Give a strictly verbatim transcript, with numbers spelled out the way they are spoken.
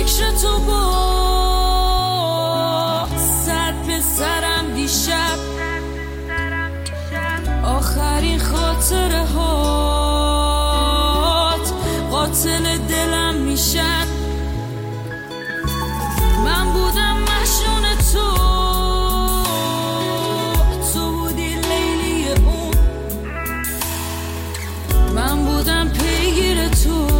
فکر تو با سر به سرم دیشب، آخرین خاطره هات قاتل دلم میشد. من بودم مجنون تو، تو بودی لیلی اون، من بودم پیگیر تو.